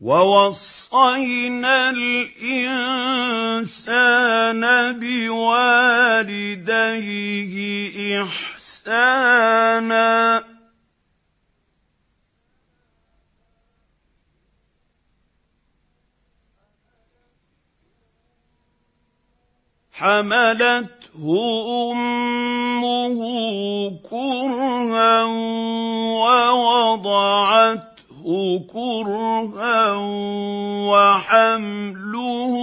وَوَصَّيْنَا الْإِنسَانَ بِوَالِدَيْهِ إِحْسَانًا ۖ حَمَلَتْهُ أُمُّهُ كُرْهًا وَوَضَعَتْهُ كُرْهًا وَحَمْلُهُ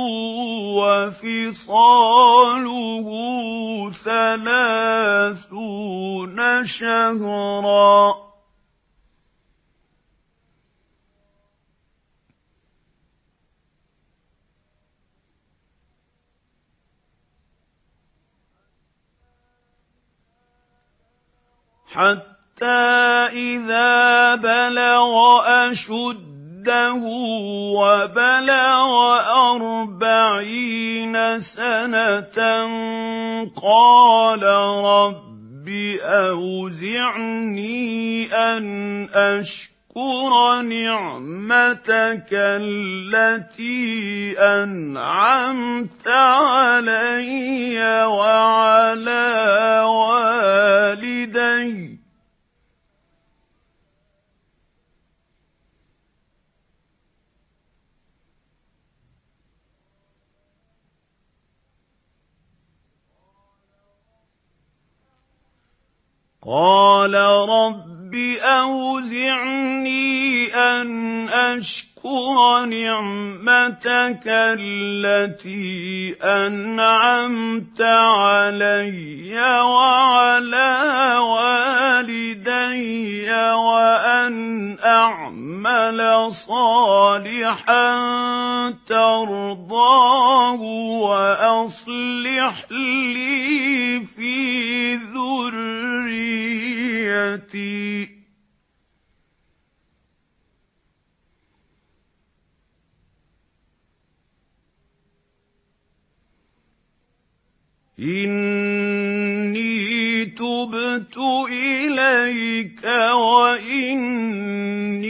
وَفِصَالُهُ 30 شَهْرًا ۚ حَتَّىٰ إِذَا بَلَغَ أَشُدَّهُ وَبَلَغَ 40 سَنَةً قَالَ رَبِّ أَوْزِعْنِي أَنْ أَشْكُرَ نِعْمَتَكَ الَّتِي أَنْعَمْتَ عَلَيَّ وَعَلَىٰ وَالِدَيَّ ۖ قَالَ رَبِّ أَوْزِعْنِي أَنْ أَشْكُرَ نِعْمَتَكَ الَّتِي أَنْعَمْتَ عَلَيَّ وَعَلَىٰ وَالِدَيَّ وَأَنْ أَعْمَلَ صَالِحًا تَرْضَاهُ وَأَصْلِحْ لِي فِي ذُرِّيَّتِي ۖ إِنِّي تُبْتُ إِلَيْكَ وَإِنِّي